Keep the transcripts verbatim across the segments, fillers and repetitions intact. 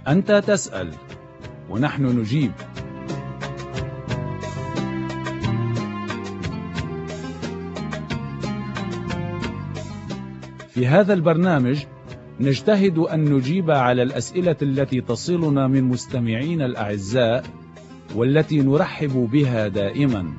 أنت تسأل ونحن نجيب. في هذا البرنامج نجتهد أن نجيب على الأسئلة التي تصلنا من مستمعين الأعزاء والتي نرحب بها دائما.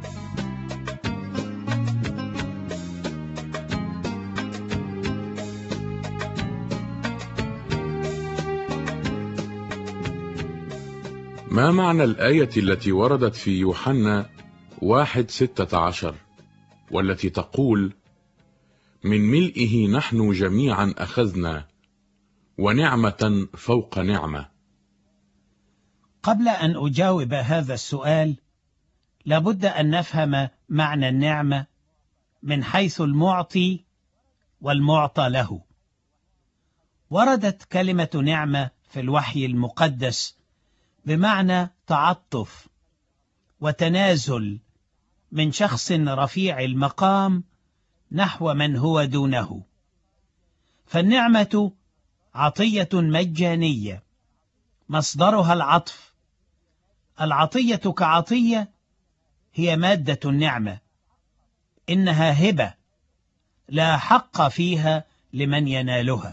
ما معنى الآية التي وردت في يوحنا واحد ستة عشر والتي تقول: من ملئه نحن جميعا أخذنا ونعمة فوق نعمة؟ قبل أن أجاوب هذا السؤال لابد أن نفهم معنى النعمة من حيث المعطي والمعطى له. وردت كلمة نعمة في الوحي المقدس بمعنى تعطف وتنازل من شخص رفيع المقام نحو من هو دونه. فالنعمة عطية مجانية مصدرها العطف. العطية كعطية هي مادة النعمة، إنها هبة لا حق فيها لمن ينالها.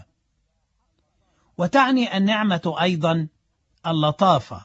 وتعني النعمة أيضا اللطافة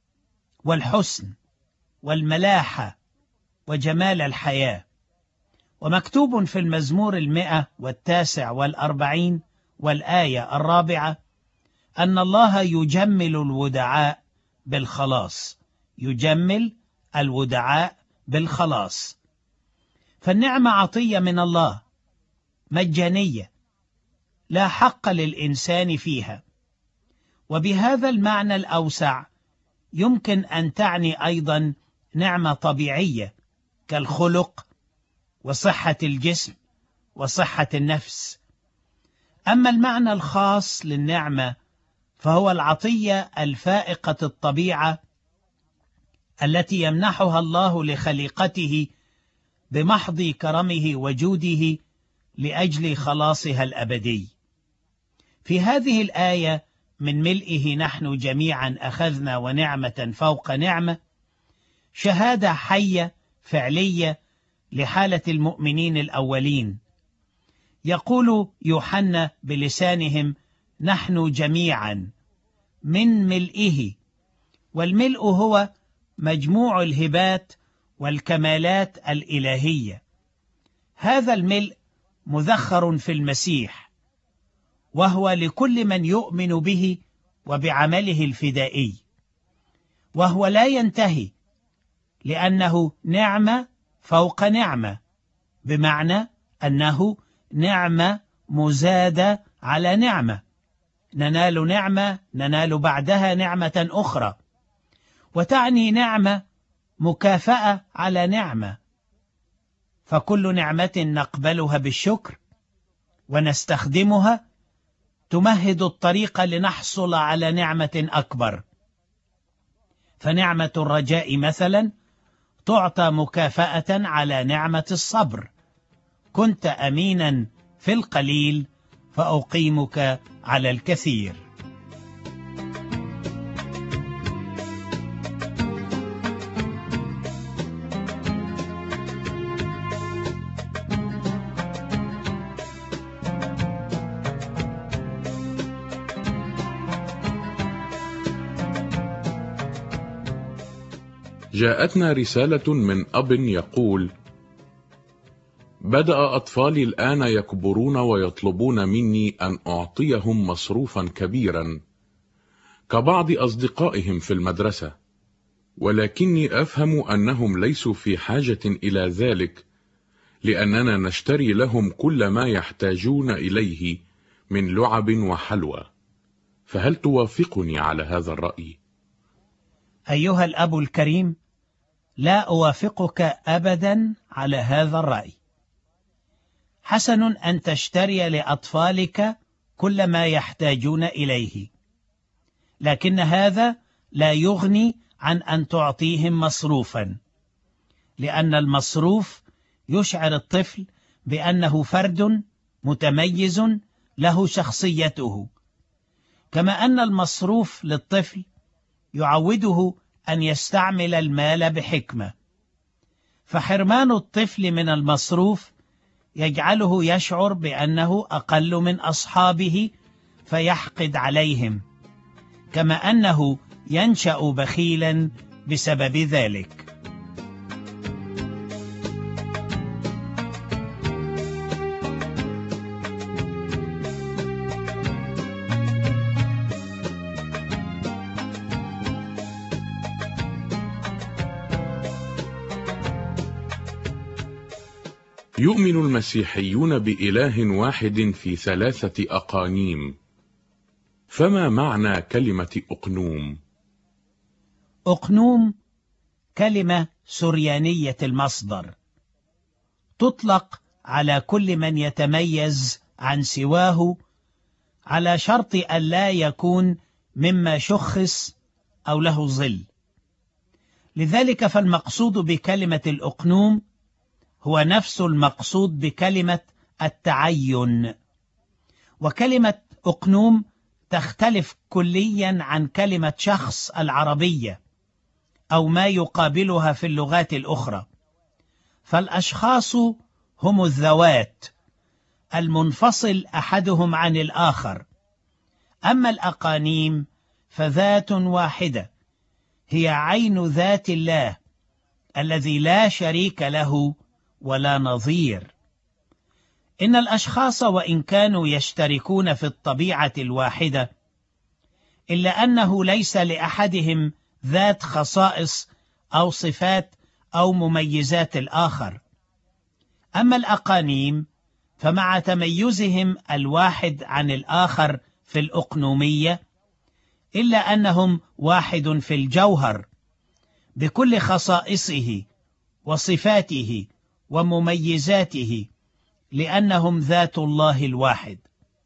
والحسن والملاحة وجمال الحياة. ومكتوب في المزمور المئة والتاسع والأربعين والآية الرابعة أن الله يجمل الودعاء بالخلاص، يجمل الودعاء بالخلاص. فالنعمة عطية من الله مجانية لا حق للإنسان فيها. وبهذا المعنى الأوسع يمكن أن تعني أيضا نعمة طبيعية كالخلق وصحة الجسم وصحة النفس. أما المعنى الخاص للنعمة فهو العطية الفائقة الطبيعة التي يمنحها الله لخليقته بمحض كرمه وجوده لأجل خلاصها الأبدي. في هذه الآية من ملئه نحن جميعا أخذنا ونعمة فوق نعمة شهادة حية فعلية لحالة المؤمنين الأولين. يقول يوحنا بلسانهم: نحن جميعا من ملئه. والملء هو مجموع الهبات والكمالات الإلهية. هذا الملء مذخر في المسيح، وهو لكل من يؤمن به وبعمله الفدائي، وهو لا ينتهي لأنه نعمة فوق نعمة، بمعنى أنه نعمة مزادة على نعمة، ننال نعمة ننال بعدها نعمة أخرى. وتعني نعمة مكافأة على نعمة، فكل نعمة نقبلها بالشكر ونستخدمها تمهد الطريق لنحصل على نعمة أكبر. فنعمة الرجاء مثلا تعطى مكافأة على نعمة الصبر. كنت أمينا في القليل فأقيمك على الكثير. جاءتنا رسالة من أب يقول: بدأ أطفالي الآن يكبرون ويطلبون مني أن أعطيهم مصروفا كبيرا كبعض أصدقائهم في المدرسة، ولكني أفهم أنهم ليسوا في حاجة إلى ذلك، لأننا نشتري لهم كل ما يحتاجون إليه من لعب وحلوى. فهل توافقني على هذا الرأي؟ أيها الأب الكريم، لا أوافقك أبدا على هذا الرأي. حسن أن تشتري لأطفالك كل ما يحتاجون إليه، لكن هذا لا يغني عن أن تعطيهم مصروفا، لأن المصروف يشعر الطفل بأنه فرد متميز له شخصيته، كما أن المصروف للطفل يعوده أن يستعمل المال بحكمة، فحرمان الطفل من المصروف يجعله يشعر بأنه أقل من أصحابه فيحقد عليهم، كما أنه ينشأ بخيلا بسبب ذلك. يؤمن المسيحيون بإله واحد في ثلاثة أقانيم، فما معنى كلمة أقنوم؟ أقنوم كلمة سريانية المصدر، تطلق على كل من يتميز عن سواه على شرط أن لا يكون مما شخص أو له ظل. لذلك فالمقصود بكلمة الأقنوم هو نفس المقصود بكلمة التعين، وكلمة أقنوم تختلف كليا عن كلمة شخص العربية أو ما يقابلها في اللغات الأخرى، فالأشخاص هم الذوات المنفصل أحدهم عن الآخر، أما الأقانيم فذات واحدة هي عين ذات الله الذي لا شريك له ولا نظير. إن الأشخاص وإن كانوا يشتركون في الطبيعة الواحدة، إلا أنه ليس لأحدهم ذات خصائص أو صفات أو مميزات الآخر. أما الأقانيم فمع تميزهم الواحد عن الآخر في الأقنومية، إلا أنهم واحد في الجوهر بكل خصائصه وصفاته ومميزاته، لأنهم ذات الله الواحد.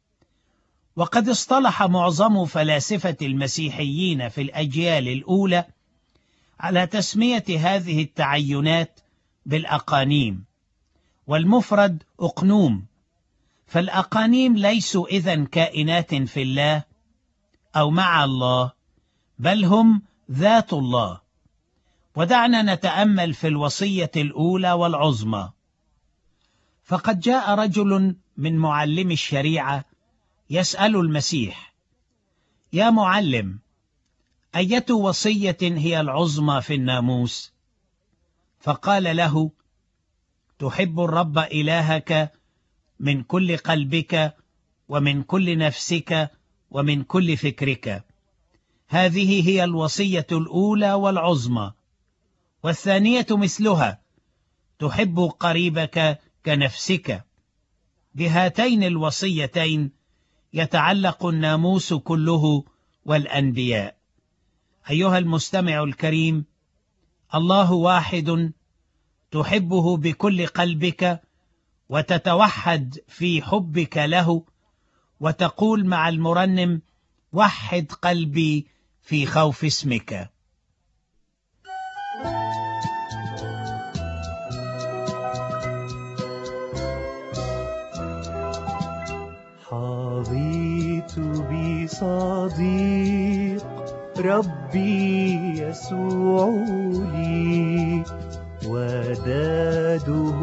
وقد اصطلح معظم فلاسفة المسيحيين في الأجيال الأولى على تسمية هذه التعينات بالأقانيم، والمفرد أقنوم، فالأقانيم ليسوا إذن كائنات في الله أو مع الله، بل هم ذات الله. ودعنا نتأمل في الوصية الأولى والعظمى. فقد جاء رجل من معلم الشريعة يسأل المسيح: يا معلم، أية وصية هي العظمى في الناموس؟ فقال له: تحب الرب إلهك من كل قلبك ومن كل نفسك ومن كل فكرك، هذه هي الوصية الأولى والعظمى. والثانية مثلها: تحب قريبك كنفسك. بهاتين الوصيتين يتعلق الناموس كله والأنبياء. أيها المستمع الكريم، الله واحد تحبه بكل قلبك وتتوحد في حبك له، وتقول مع المرنم: وحد قلبي في خوف اسمك. حظيت بصديق ربي يسوع لي، وداده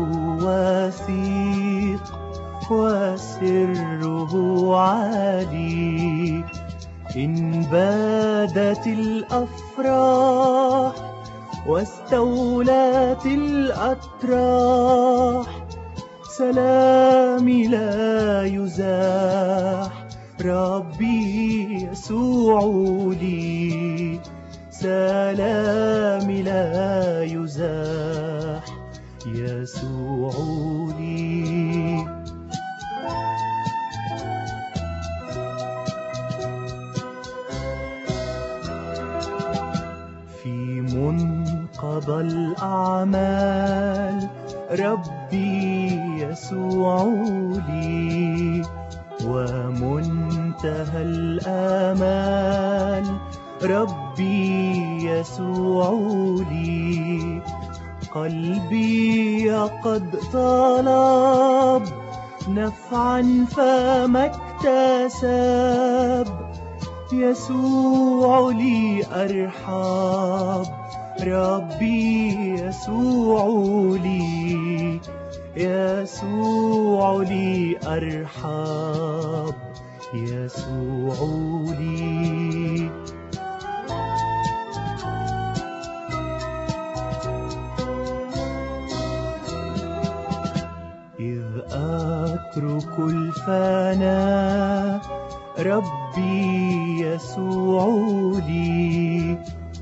وثيق وسره عالي. إن بادت الأفراح واستولت الأتراح، سلامي لا يزاح، ربي يسوع لي. سلامي لا يزاح، يسوع لي. في منقضى الأعمال ربي يسوع لي، ومنتهى الآمال ربي يسوع لي. قلبي قد طلب نفعا فما اكتسب، يسوع لي أرحب، ربي يسوع لي، يسوع لي أرحب، يسوع لي. إذ أترك الفنا ربي يسوع لي،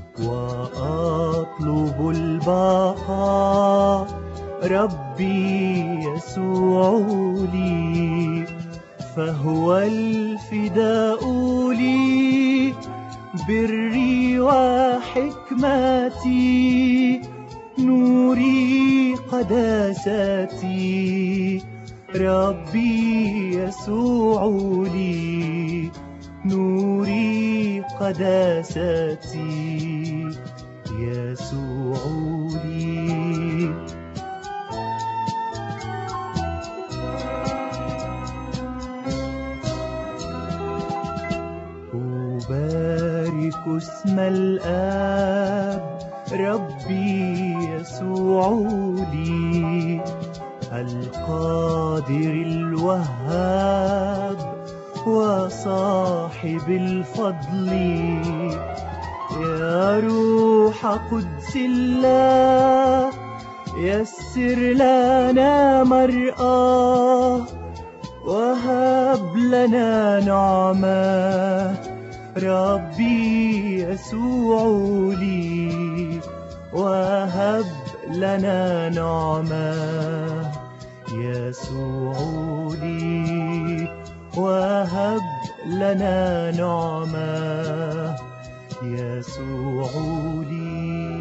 وأطلب البقاء ربي يسوع لي، فهو الفداء لي بري وحكمتي، نوري قداستي، ربي يسوع لي، نوري قداستي، يسوع لي. أبارك اسم الآب ربي يسوع لي، القادر الوهاب وصاحب الفضل، يا روح قدس الله يسر لنا مرآه، وهب لنا نعمة، ربي يسوع لي، وهب لنا نعمة، يسوع لي، وهب لنا نعمة، يسوع لي.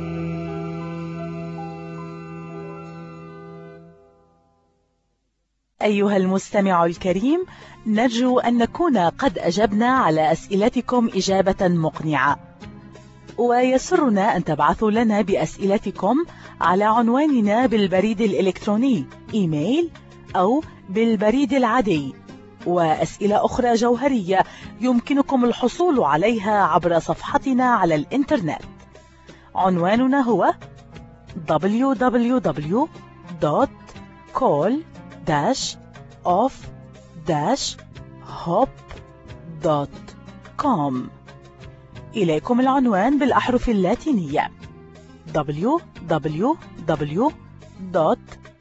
أيها المستمع الكريم، نرجو أن نكون قد أجبنا على أسئلتكم إجابة مقنعة، ويسرنا أن تبعثوا لنا بأسئلتكم على عنواننا بالبريد الإلكتروني إيميل أو بالبريد العادي، وأسئلة أخرى جوهرية يمكنكم الحصول عليها عبر صفحتنا على الإنترنت. عنواننا هو دبليو دبليو دبليو دوت كول داش اوف داش هوب دوت كوم. إليكم العنوان بالأحرف اللاتينية دبليو دبليو دبليو دوت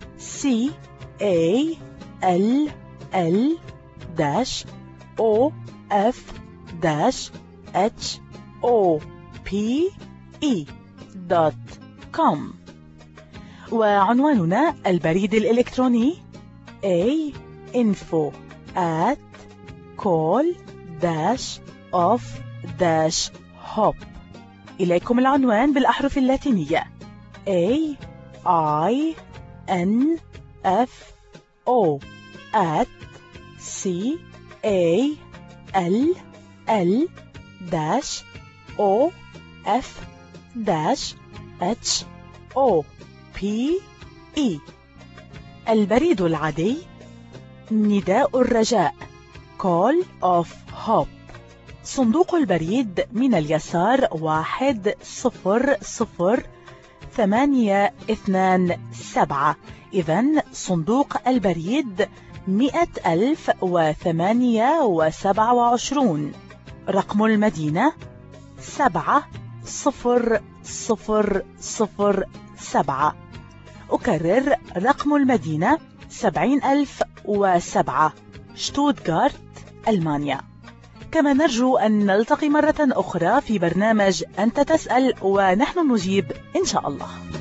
كول دوت كوم. وعنواننا البريد الإلكتروني a info at call dash of dash hop. إليكم العنوان بالأحرف اللاتينية a i n f o at c a l l dash o f dash h o p e. البريد العادي نداء الرجاء Call of Hope. صندوق البريد من اليسار واحد صفر صفر ثمانية اثنان سبعة. إذن صندوق البريد مئة ألف وثمانية وسبعة وعشرون. رقم المدينة سبعة صفر صفر صفر سبعة. أكرر رقم المدينة سبعين ألف وسبعة، شتوتغارت، ألمانيا. كما نرجو أن نلتقي مرة أخرى في برنامج أنت تسأل ونحن نجيب إن شاء الله.